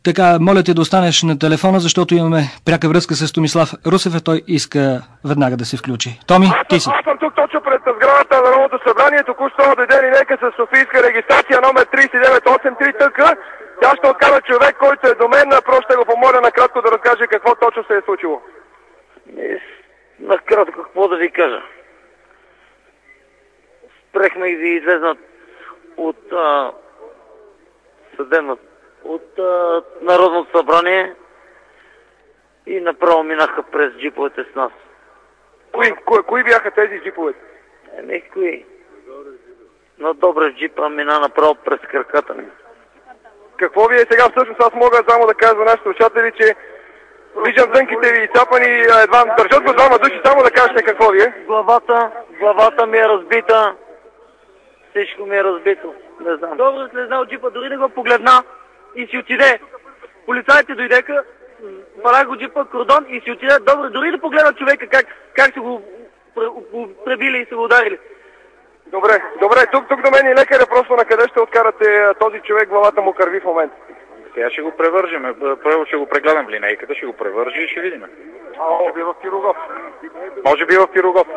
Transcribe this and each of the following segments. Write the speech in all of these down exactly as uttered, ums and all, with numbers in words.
Така, моля те да останеш на телефона, защото имаме пряка връзка с Томислав Русев, а той иска веднага да се включи. Томи, ти си. Аз съм тук точно пред сградата на Народното събрание. Току-що дойде линейка с софийска регистрация номер три девет осем три Т К. Тя ще откара човек, който е до мен. Просто ще го помоля накратко да разкаже какво точно се е случило. Накратко какво да ви кажа. Спрехме и ви излезнат от а, съдебната от а, Народното събрание и направо минаха през джиповете с нас. Кои, кои, кои бяха тези джипове? Еми, кои? На Добрев джипа мина направо през краката ми. Какво ви е сега всъщност? Аз мога само да кажа за нашите слушатели, че виждам дънките ви изцапани, едва държат го двама души, само да кажете какво ви е. Главата, главата ми е разбита, всичко ми е разбито, не знам. Добре слезна от джипа, дори да го погледна и си отиде. Полицайите дойдеха, фара го джипа кордон и си отиде. Добре, дори да погледна човека как, как са го пребили и са го ударили. Добре, добре, тук, тук до мен и лекаря, просто на къде ще откарате този човек, главата му кърви в момента? Сега ще го превържим, първо ще го прегледам в линейката, ще го превържи и ще видим. Може би в Пирогов. Може би в Пирогов.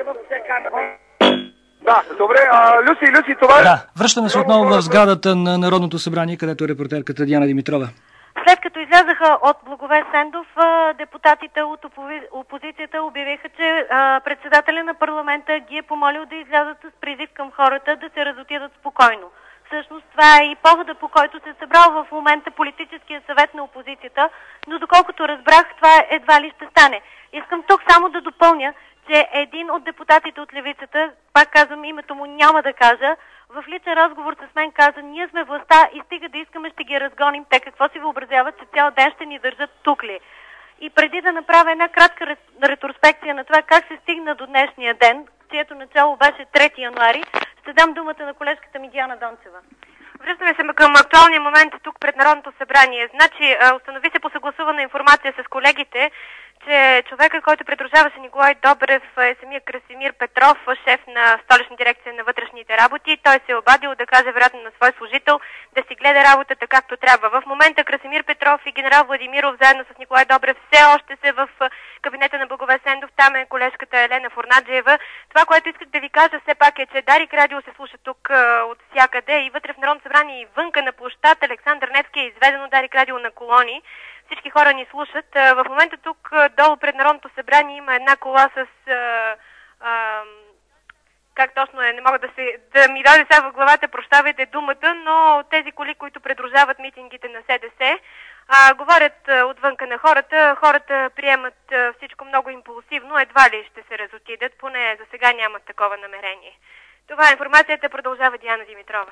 Да, добре, а, Люси, Люси, това е... Да, връщаме се отново в сградата на Народното събрание, където е репортерката Диана Димитрова. След като излязаха от Благовест Сендов, депутатите от опозицията обявиха, че председателя на парламента ги е помолил да излязат с призив към хората да се разотидат спокойно. Всъщност това е и повода, по който се е събрал в момента политическия съвет на опозицията, но доколкото разбрах, това едва ли ще стане. Искам тук само да допълня, че един от депутатите от левицата, пак казвам името му, няма да кажа, в личен разговор с мен каза: ние сме властта и стига да искаме ще ги разгоним. Те какво си въобразяват, че цял ден ще ни държат тук ли? И преди да направя една кратка ретроспекция на това как се стигна до днешния ден, чието начало беше трети януари, ще дам думата на колежката ми Диана Дончева. Връщаме се към актуалния момент тук пред Народното събрание. Значи, установи се по съгласувана информация с колегите, че човека, който придружаваше Николай Добрев, е самия Красимир Петров, шеф на Столична дирекция на вътрешните работи. Той се е обадил да каже вероятно на свой служител да си гледа работата както трябва. В момента Красимир Петров и генерал Владимиров заедно с Николай Добрев все още са в кабинета на Благовест Сендов. Там е колежката Елена Фурнаджиева. Това, което исках да ви кажа все пак е, че Дарик Радио се слуша тук от всякъде и вътре в Народното събрание и вънка на площад Александър Невски е изведено Дарик Радио на колони. Всички хора ни слушат. В момента тук долу пред Народното събрание има една кола с... А, а, как точно е, не мога да, се, да ми даде сега в главата, прощавайте думата, но тези коли, които придружават митингите на С Д С, а, говорят а, отвънка на хората. Хората приемат а, всичко много импулсивно, едва ли ще се разотидат, поне за сега нямат такова намерение. Това е информацията, продължава Диана Димитрова.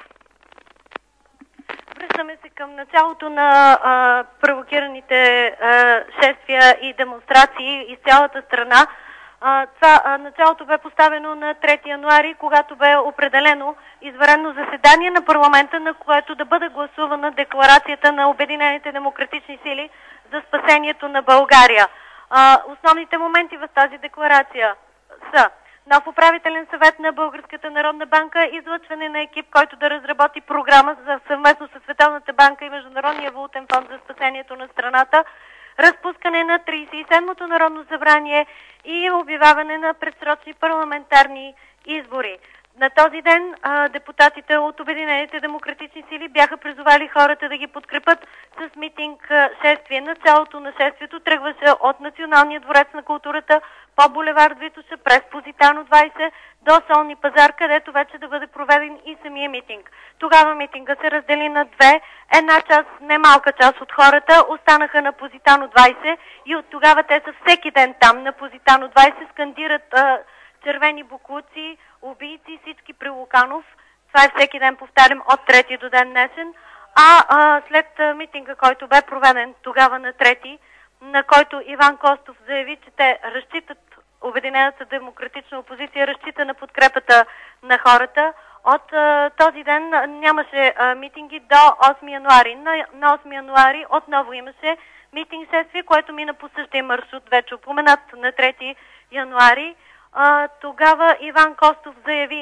Връщаме се към началото на а, провокираните а, шествия и демонстрации из цялата страна. А, това а, началото бе поставено на трети януари, когато бе определено извънредно заседание на парламента, на което да бъде гласувана декларацията на Обединените демократични сили за спасението на България. А, основните моменти в тази декларация са: нов управителен съвет на Българската народна банка, излъчване на екип, който да разработи програма за съвместно с Световната банка и Международния валутен фонд за спасението на страната, разпускане на тридесет и седмото Народно събрание и обявяване на предсрочни парламентарни избори. На този ден а, депутатите от Обединените демократични сили бяха призовали хората да ги подкрепят с митинг шествие. Началото на шествието тръгваше от Националния дворец на културата по булевард Витоша през Позитано двадесет до Солни пазар, където вече да бъде проведен и самия митинг. Тогава митинга се раздели на две. Една част, немалка част от хората останаха на Позитано двадесет и от тогава те са всеки ден там на Позитано двадесет, скандират а, червени буклуци, убийци, всички при Луканов. Това е всеки ден, повтарям, от трети до ден днешен. А, а след а, митинга, който бе проведен тогава на трети, на който Иван Костов заяви, че те разчитат, Обединената демократична опозиция разчита на подкрепата на хората. От а, този ден нямаше а, митинги до осми януари. На, на осми януари отново имаше митинг шествие, което мина по същия маршрут, вече упоменат на трети януари. А, тогава Иван Костов заяви: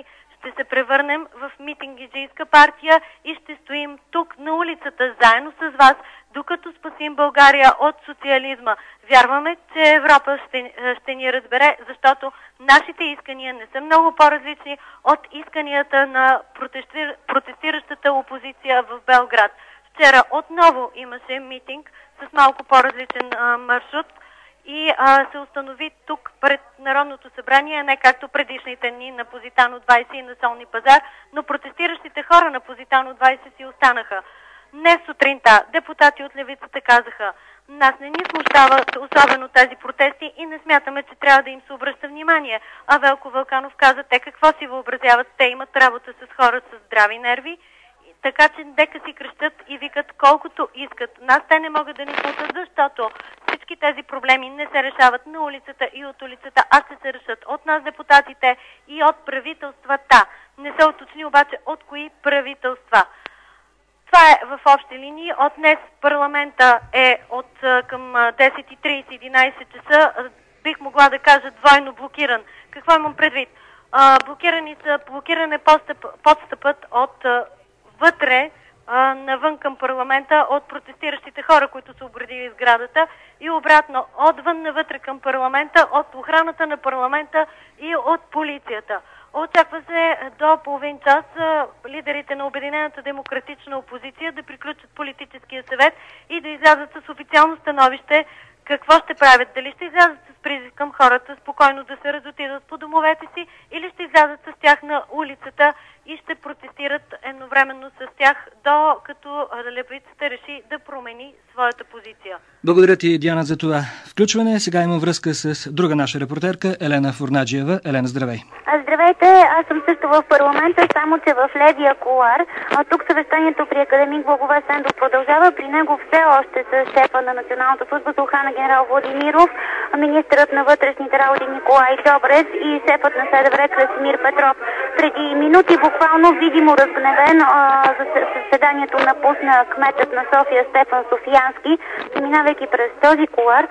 ще се превърнем в митингиджийска партия и ще стоим тук на улицата заедно с вас, докато спасим България от социализма. Вярваме, че Европа ще, ще ни разбере, защото нашите искания не са много по-различни от исканията на протестир... протестиращата опозиция в Белград. Вчера отново имаше митинг с малко по-различен а, маршрут и а, се установи тук пред Народното събрание, не както предишните дни на Позитано двайсет и на Солни пазар, но протестиращите хора на Позитано двайсет си останаха. Днес сутринта депутати от левицата казаха: нас не ни смущават особено тези протести и не смятаме, че трябва да им се обръща внимание. А Велко Вълканов каза: те какво си въобразяват, те имат работа с хора с здрави нерви, така че дека си крещат и викат колкото искат. Нас те не могат да ни смутат, защото всички тези проблеми не се решават на улицата и от улицата, а ще се решат от нас депутатите и от правителствата. Не се уточни обаче от кои правителства. Това е в общи линии. От днес парламента е от към десет и трийсет до единайсет часа. Бих могла да кажа двойно блокиран. Какво имам предвид? А, блокирани са, блокиран е подстъп, подстъпът от а, вътре а, навън към парламента от протестиращите хора, които са обредили сградата, и обратно отвън навътре към парламента от охраната на парламента и от полицията. Очаква се до половин час лидерите на Обединената демократична опозиция да приключат политическия съвет и да излязат с официално становище какво ще правят. Дали ще излязат с призив към хората спокойно да се разотидат по домовете си, или ще излязат с тях на улицата и ще протестират едновременно с тях, докато левицата реши да промени своята позиция. Благодаря ти, Диана, за това включване. Сега имам връзка с друга наша репортерка, Елена Фурнаджиева. Елена, здравей. Здравейте, аз съм също в парламента, само че в левия кулуар. Тук съвещанието при академик Благовест Сендов продължава. При него все още са шефа на Националната служба за охрана генерал Владимиров, министърът на вътрешните работи Николай Добрев и шефът на СДВР Красимир Петров. Преди минути буквално видимо разгневен за заседанието напусна кметът на София Стефан Софиянски, минавайки през този кулуар.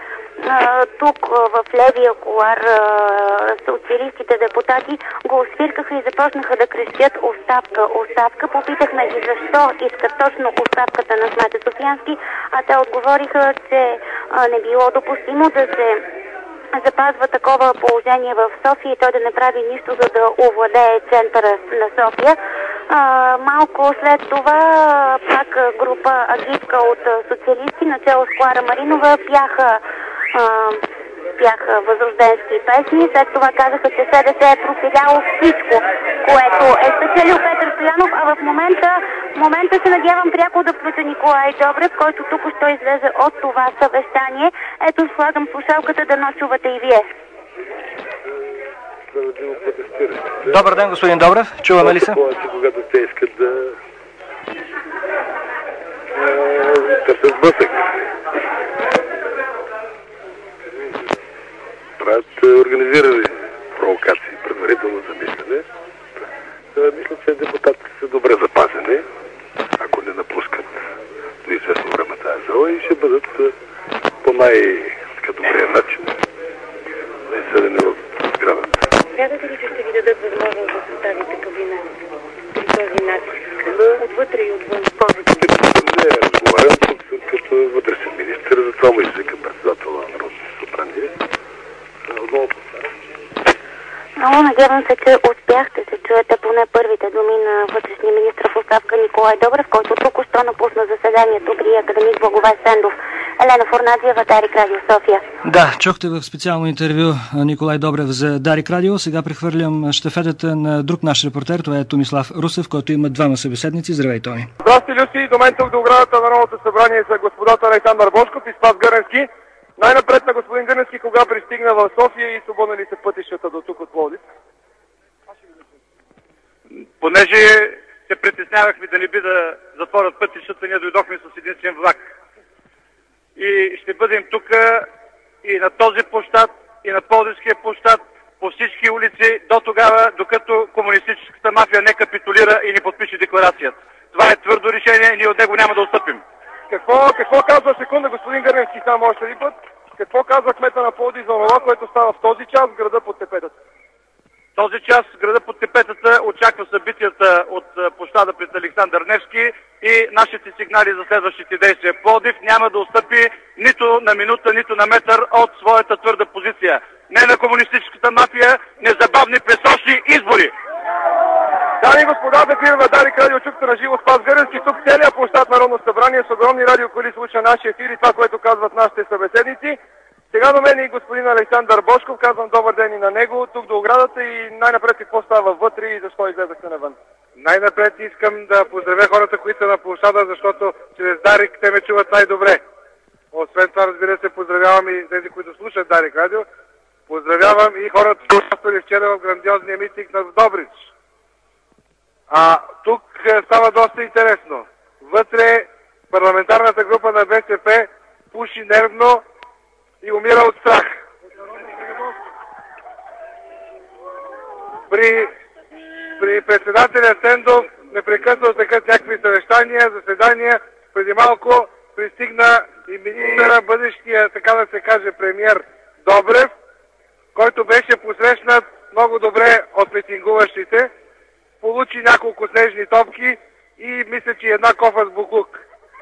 Тук в левия кулуар социалистите депутати го освиркаха и започнаха да крещят оставка, оставка. Попитахме ги защо искат точно оставката на кмета Софиянски, а те отговориха, че не било допустимо да се запазва такова положение в София и той да не прави нищо, за да овладее центъра на София. А, малко след това пак група агитка от социалисти, начало с Клара Маринова, пяха а, пяха възрожденски песни. След това казаха, че СДС е профиляло всичко, което е спечелил Петър Стоянов, а в момента, в момента се надявам пряко да включа Николай Добрев, който тук що излезе от това съвещание. Ето, слагам слушалката да ночувате и вие. Добър ден, господин Добрев. Чуваме ли се? Когато те искат да търсят сблъсък. Правят организирани провокации, предварително замислене. Мисля, че депутатите са добре запазени, ако не напускат до известно време тази зала, и ще бъдат по най-добрия начин изседени в сградата. Смятате ли, че ще ви дадат възможност да съставите кабинет при този натиск? Отвътре и отвън? Не, разговарям тук като вътрешен министър, затова му извикам председател на Народното събрание. Много надявам се, че успяхте се чуете поне първите думи на вътрешния министър в оставка Николай Добрев, който току-що напусна заседанието при академик Благовест Сендов. Елена Фурнаджиева, Дарик Радио, София. Да, чухте в специално интервю Николай Добрев за Дарик Радио. Сега прехвърлям щафетата на друг наш репортер. Това е Томислав Русев, който има двама събеседници. Здравей, Томи. Здрасти, Люси. До мен тук до оградата на Народното събрание са господата Александър Бошков и Спас Гърневски. Най-напред на господин Гърневски, кога пристигна в София и свободни ли са пътищата до тук от Пловдив? Понеже се притеснявахме да не би да затворят пътищата, ние дойдохме с единствен влак. И ще бъдем тук и на този площад, и на Пловдивския площад, по всички улици, до тогава, докато комунистическата мафия не капитулира и не подпише декларацията. Това е твърдо решение и ние от него няма да отстъпим. Какво, какво казва секунда господин Гърневски, само още един път? Какво казва кмета на Пловдив за това, което става в този час в града под тепетата? Този час града под тепетата очаква събитията от площада пред Александър Невски и нашите сигнали за следващите действия. Пловдив няма да отстъпи нито на минута, нито на метър от своята твърда позиция. Не на комунистическата мафия, незабавни пресрочни избори! Дами и господа, в ефир на Дарик Радио чухте на живо Спас Гърневски, тук целият площад Народно събрание с огромни радиоколи слуша нашия ефир и това, което казват нашите събеседници. Сега до мен и господин Александър Бошков, казвам добър ден и на него, тук до оградата и най-напред какво става вътре и защо излезахте навън. Най-напред искам да поздравя хората, които са на площада, защото чрез Дарик те ме чуват най-добре. Освен това, разбира се, поздравявам и тези, които слушат Дарик Радио. Поздравявам и хората, които участвали вчера в грандиозния митинг на Добрич. А тук става доста интересно. Вътре парламентарната група на БСП пуши нервно и умира от страх. При, при председателя Сендов непрекъснато текат някакви съвещания, заседания. Преди малко пристигна и министъра, бъдещия, така да се каже, премиер Добрев, който беше посрещнат много добре от митингуващите. Получи няколко снежни топки и мисля, че една кофа с буклук.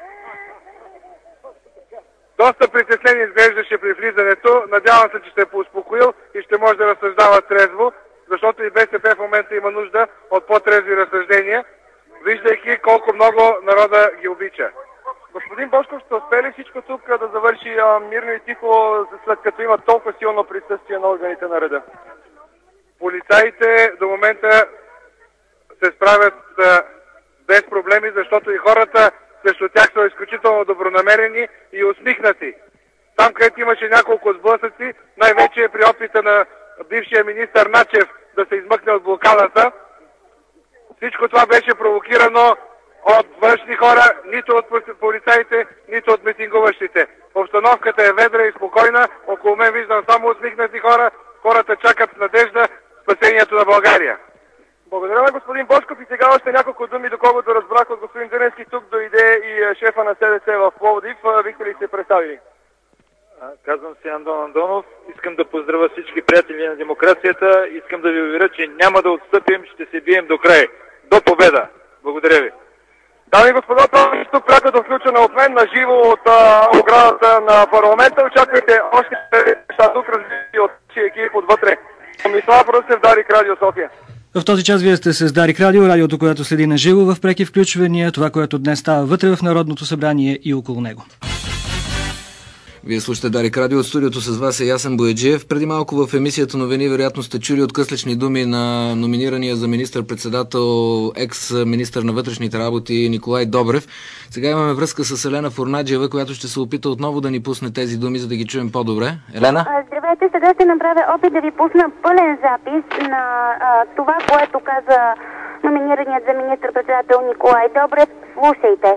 Доста притеснен изглеждаше при влизането. Надявам се, че се е поуспокоил и ще може да разсъждава трезво, защото и БСП в момента има нужда от по-трезви разсъждения, виждайки колко много народа ги обича. Господин Бошков, ще успее всичко тук да завърши а, мирно и тихо, след като има толкова силно присъствие на органите на реда? Полицаите до момента се справят а, без проблеми, защото и хората срещу тях са изключително добронамерени и усмихнати. Там, където имаше няколко сблъсъци, най-вече при опита на бившия министър Начев да се измъкне от блокадата, всичко това беше провокирано от външни хора, нито от полицаите, нито от митингуващите. Обстановката е ведра и спокойна, около мен виждам само усмихнати хора, хората чакат с надежда спасението на България. Благодаря на господин Бошков и сега още няколко думи, доколкото разбрах от господин Гърневски, тук дойде и шефа на СДС в Пловдив. Бихте ли се представили? Казвам се Андон Андонов. Искам да поздравя всички приятели на демокрацията. Искам да ви уверя, че няма да отстъпим, ще се бием до край. До победа! Благодаря ви! Дами и господа, това е тук прякото включено от мен на живо от а, оградата на парламента. Очаквайте още неща тук, развити от нашия екип отвътре. Томислав Русев, Дарик Радио, София. В този час вие сте с Дарик Радио, радиото, което следи на живо в преки включвания, това, което днес става вътре в Народното събрание и около него. Вие слушате Дарик Радио, от студиото с вас е Ясен Бояджиев. Преди малко в емисията новини вероятно сте чули откъслечни думи на номинирания за министър-председател екс-министър на вътрешните работи Николай Добрев. Сега имаме връзка с Елена Фурнаджиева, която ще се опита отново да ни пусне тези думи, за да ги чуем по-добре. Елена? Здравейте, сега ще направя опит да ви пусна пълен запис на а, това, което каза номинираният за министър-председател Николай Добрев. Слушайте.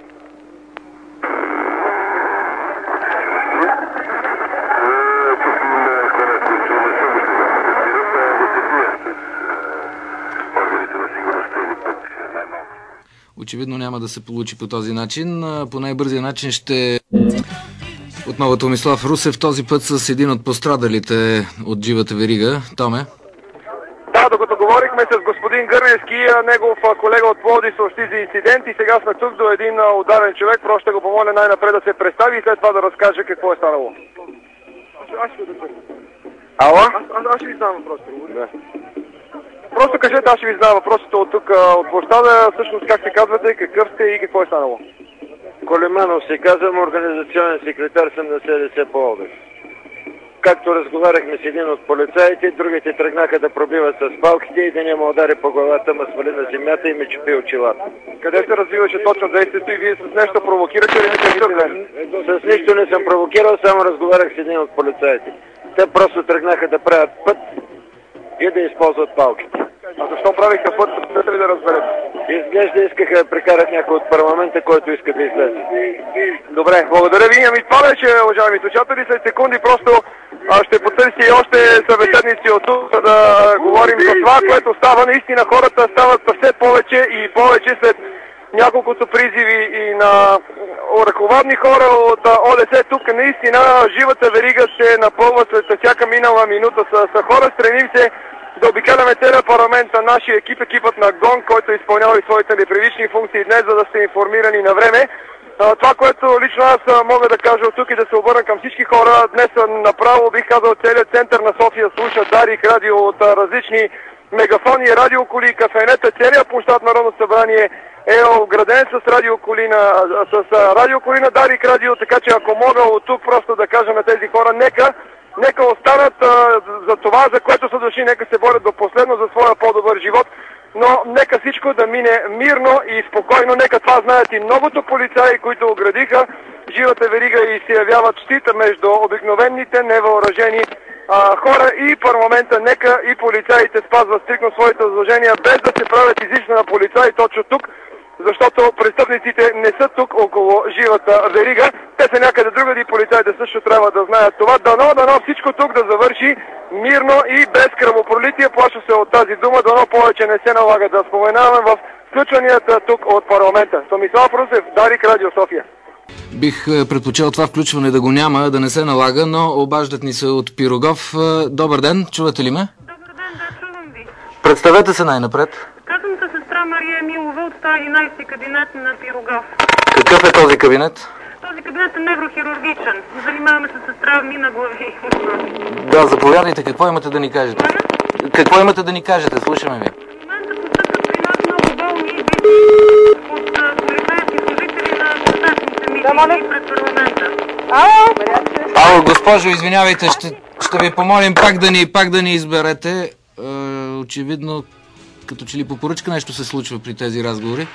Очевидно няма да се получи по този начин. По най-бързия начин ще... Отново Томислав Русев, този път с един от пострадалите от живата верига. Томе? Да, докато говорихме с господин Гърневски, негов колега от Пловдив съобщи за инцидент и сега сме тук до един ударен човек. Просто ще го помоля най-напред да се представи и след това да разкаже какво е станало. Аз ще го Ало? Аз, аз, аз ще ви знам въпросите. Да. Просто кажете, аз ще ви знам въпросите от тук, от площада, всъщност как се казвате, какъв сте и какво е станало. Колеманов се казвам, организационен секретар съм на СДС Пловдив. Както разговаряхме с един от полицаите, другите тръгнаха да пробиват с палките и да няма удари по главата, ма свали на земята и ме чупи очилата. Къде се развиваше точно действието и вие с нещо провокирате или не? С нищо не съм провокирал, само разговарях с един от полицаите. Те просто тръгнаха да правят път и да използват палките. А защо правиха път, не ли да разберете? Изглежда искаха да прекарат някой от парламента, който иска да излезе. Добре, благодаря ви. Ами това беше, уважаеми слушатели, след секунди просто а, ще потърси и още събеседници от тук, за да говорим за това, което става. Наистина хората стават все повече и повече след няколкото призиви и на ръководни хора от ОДС. Тук наистина живата верига се напълва след всяка минала минута с, с хора. Стремим се да обикаляме целия парламент на нашия екип, екипът на ГОН, който изпълнява и своите непривични функции днес, за да сте информирани на време. Това, което лично аз мога да кажа от тук и да се обърна към всички хора, днес направо бих казал целият център на София слуша Дарик радио от различни мегафони, радиоколи, кафенета, целият площад Народно събрание е ограден с радиоколи на, с радиоколи на Дарик радио, така че ако мога от тук просто да кажа на тези хора, нека Нека останат а, за това, за което са дошли, нека се борят до последно за своя по-добър живот, но нека всичко да мине мирно и спокойно, нека това знаят и многото полицаи, които оградиха живата верига и се явяват щита между обикновените невъоръжени а, хора и парламента. Нека и полицаите спазват стрикно своите задължения, без да се правят излишно на полицаи точно тук, защото престъпниците не са тук около живата верига. Те са някъде другаде и полицаите също трябва да знаят това. Дано, дано всичко тук да завърши мирно и без кръвопролитие. Плаша се от тази дума, дано повече не се налага да споменаваме в включванията тук от парламента. Томислав Русев, Дарик радио София. Бих предпочел това включване да го няма, да не се налага, но обаждат ни се от Пирогов. Добър ден, чувате ли ме? Добър ден, да, чувам ви. Представете се най-напред. Казвам се сестра Мария Милова от сто и единайсети кабинет на Пирогов. Какъв е този кабинет? Този кабинет е неврохирургичен. Занимаваме се с травми на глави. Да, заповядайте. Какво имате да ни кажете? А? Какво имате да ни кажете? Слушаме ви. В момента постъпват при нас много болни от полицейски служители на протестните митинги пред парламента. Ало? Ало, госпожо, извинявайте, ще, ще ви помолим пак да ни, пак да ни изберете. Е, очевидно, като че ли по поръчка нещо се случва при тези разговори.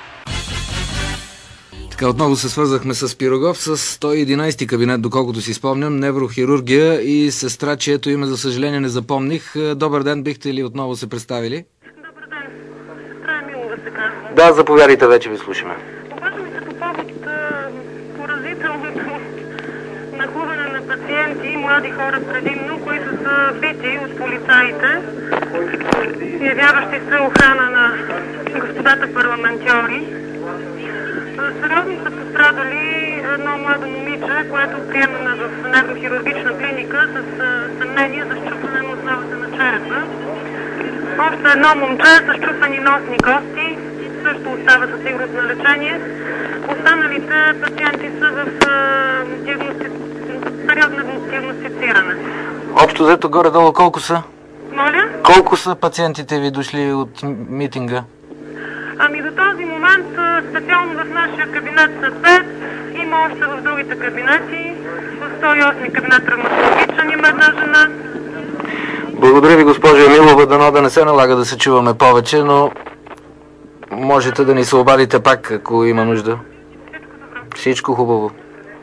Така, отново се свързахме с Пирогов, с сто и единайсети кабинет, доколкото си спомням, неврохирургия и сестра, чието име, за съжаление, не запомних. Добър ден, бихте ли отново се представили? Добър ден. Сестра Милова се казва. Да, заповядайте, вече ви слушаме. Обаждам се по повод поразителното нахлуване на пациенти и млади хора предимно, които са бити от полицаите, явяващи се охрана на господата парламентьори. Сериозно са пострадали едно младо момиче, което е приемана в неврохирургична клиника с съмнение за счупване на основата на черепа. Още едно момче с счупени носни кости също остава със сигурност на лечение. Останалите пациенти са в диагности... период на диагностициране. Общо взето горе-долу колко са? Моля? Колко са пациентите ви дошли от митинга? Ами до този момент специално в нашия кабинет са пет, има още в другите кабинети. В сто и осми кабинет травматологичен има една жена. Благодаря ви, госпожо Емилова, дано да не се налага да се чуваме повече, но можете да ни се обадите пак, ако има нужда. Всичко добро. Всичко хубаво.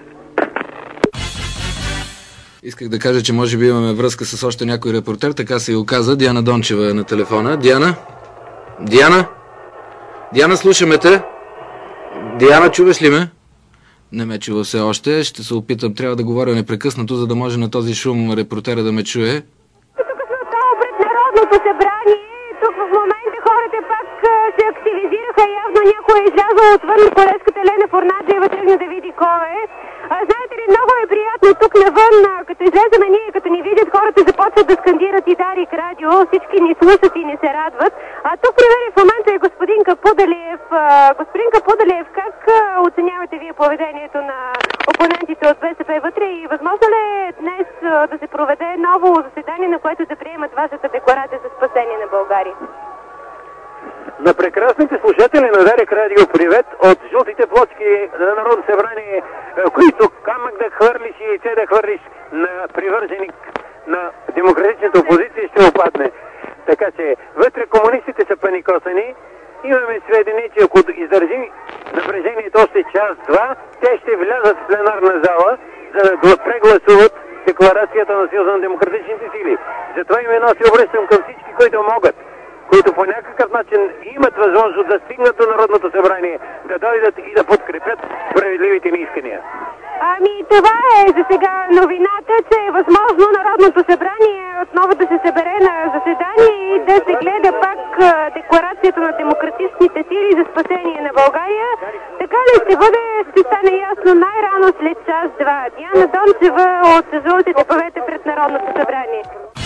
Исках да кажа, че може би имаме връзка с още някой репортер, така се и оказа. Диана Дончева е на телефона. Диана? Диана? Диана, слушаме те. Диана, чуваш ли ме? Не ме чува все още. Ще се опитам. Трябва да говоря непрекъснато, за да може на този шум репортера да ме чуе. Тук сме отново пред Народното събрание. Тук в момента хората пак се активизираха. Явно някой е излязъл отвън. Колежката Лена Форнаджиева тръгна да види кой е. А, знаете ли, много е приятно тук навън, като излеземе ние, като ни видят, хората започват да скандират и Дарик радио, всички ни слушат и ни се радват. А тук при мен в момента е господин Капудалиев. Господин Капудалиев, как оценявате вие поведението на опонентите от БСП вътре и възможно ли е днес да се проведе ново заседание, на което да приемат вашата декларация за спасение на България? На прекрасните слушатели на Дарик радио привет от жълтите плочки на Народно събрание, които камък да хвърлиш и яйце да хвърлиш на привърженик на демократичната опозиция ще опадне. Така че вътре комунистите са паникосани. Имаме сведения, че ако издържи напрежението още час-два, те ще влязат в пленарна зала, за да прегласуват декларацията на Съюза на демократичните сили. Затова именно се обръщам към всички, които могат, които по някакъв начин имат възможност да стигнат до Народното събрание, да дойдат и да подкрепят справедливите ни искания. Ами това е за сега новината, че е възможно Народното събрание отново да се събере на заседание и да се гледа пак декларацията на демократичните сили за спасение на България. Така ли ще бъде, ще стане ясно най-рано след час-два. Диана Дончева от жълтите павета пред Народното събрание.